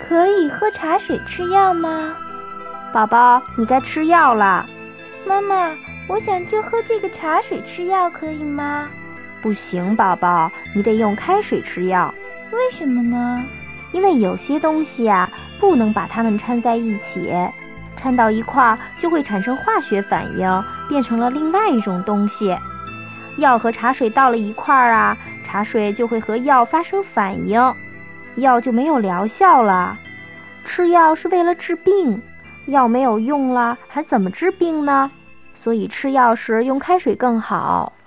可以喝茶水吃药吗？ 宝宝，你该吃药了。 妈妈，我想就喝这个茶水吃药，可以吗？ 不行，宝宝，你得用开水吃药。 为什么呢？ 因为有些东西啊，不能把它们掺在一起，掺到一块儿就会产生化学反应，变成了另外一种东西。药和茶水倒了一块儿啊，茶水就会和药发生反应，药就没有疗效了。吃药是为了治病，药没有用了，还怎么治病呢？所以吃药时用开水更好。